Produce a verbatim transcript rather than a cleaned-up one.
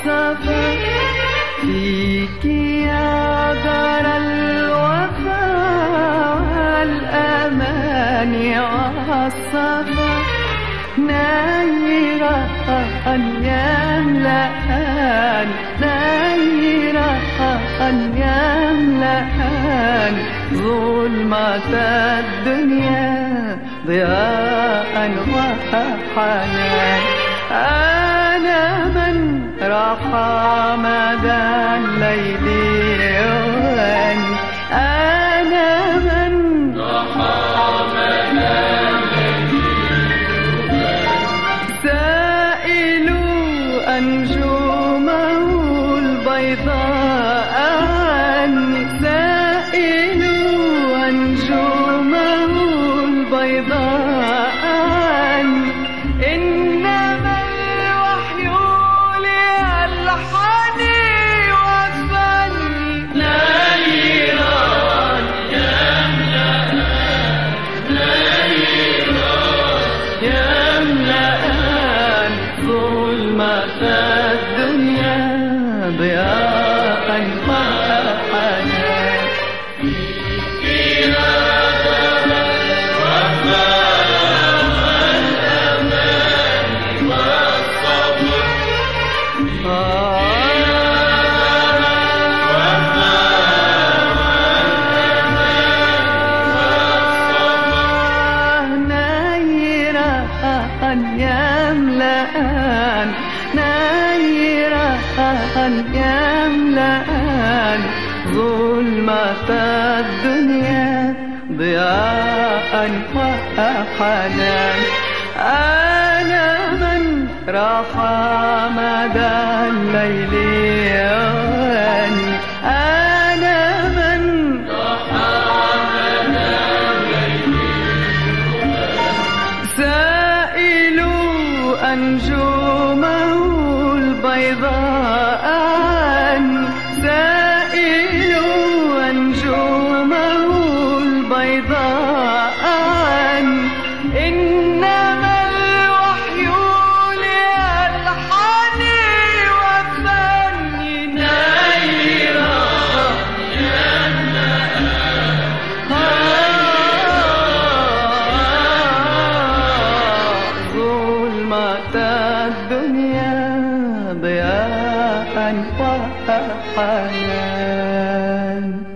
عالصفا فيك يا دار الوفا والأمان عالصفا نيرة يملأان نيرة يملأان ظلمة الدنيا ضياء وحنان أنا من رحى مدى الليل يواني أنا من رحى مدى الليل يواني سائل أنجومه البيضاء عني سائل أنجومه البيضاء عني إنما الوحي لألحاني وفني نيران يملأان نيران يملأان ظلمة الدنيا ضياء وحنان يملأان نيرة يملأان ظلمة الدنيا ضياء وحنان أنا من رحى مدى الليل يواني أنا من رحى مدى الليل سائل أنجومه البيضاء عني سائل أنجومه البيضاء عني إنما الوحي لألحاني وفني نيرة يملأان ظلمة الدنيا ضياء وحنان